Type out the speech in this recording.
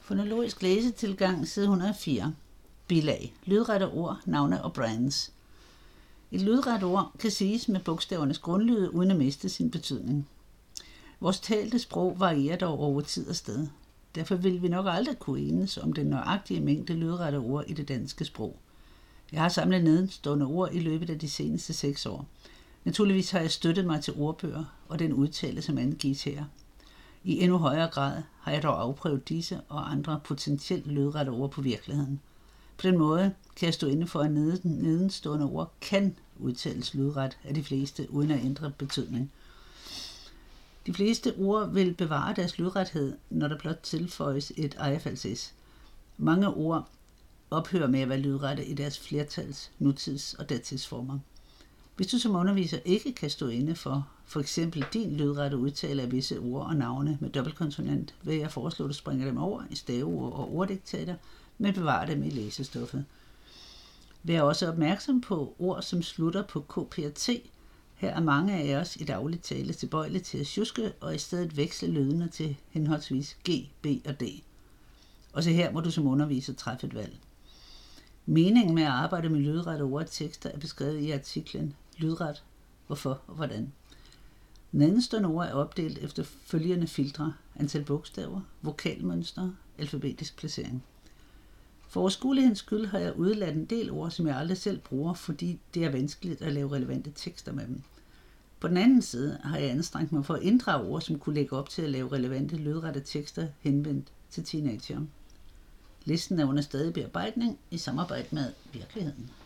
Fonologisk læsetilgang, side 104. Bilag. Lydrette ord, navne og brands. Et lydret ord kan siges med bogstavernes grundlyde uden at miste sin betydning. Vores talte sprog varierer dog over tid og sted. Derfor vil vi nok aldrig kunne enes om den nøjagtige mængde lydrette ord i det danske sprog. Jeg har samlet nedenstående ord i løbet af de seneste 6 år. Naturligvis har jeg støttet mig til ordbøger og den udtale, som angives her. I endnu højere grad har jeg dog afprøvet disse og andre potentielt lydrette ord på virkeligheden. På den måde kan jeg stå inde for, at nedenstående ord kan udtales lydret af de fleste uden at ændre betydning. De fleste ord vil bevare deres lydrethed, når der blot tilføjes et ejefalds. Mange ord ophører med at være lydrette i deres flertals, nutids- og datidsformer. Hvis du som underviser ikke kan stå inde for eksempel din lydrette udtale af visse ord og navne med dobbeltkonsonant, vil jeg foreslå, at du springer dem over i staveord og orddiktater, men bevarer dem i læsestoffet. Vær også opmærksom på ord, som slutter på KP og T. Her er mange af os i daglig tale tilbøjelige til at sjuske og i stedet veksle lydene til henholdsvis G, B og D. Også her må du som underviser træffe et valg. Meningen med at arbejde med lydrette ord og tekster er beskrevet i artiklen Lydret, hvorfor og hvordan. Nedenstående ord er opdelt efter følgende filtre: antal bogstaver, vokalmønstre, alfabetisk placering. For overskuelighedens skyld har jeg udeladt en del ord, som jeg aldrig selv bruger, fordi det er vanskeligt at lave relevante tekster med dem. På den anden side har jeg anstrengt mig for at inddrage ord, som kunne lægge op til at lave relevante lydrette tekster henvendt til teenagere. Listen er under stadig bearbejdning i samarbejde med virkeligheden.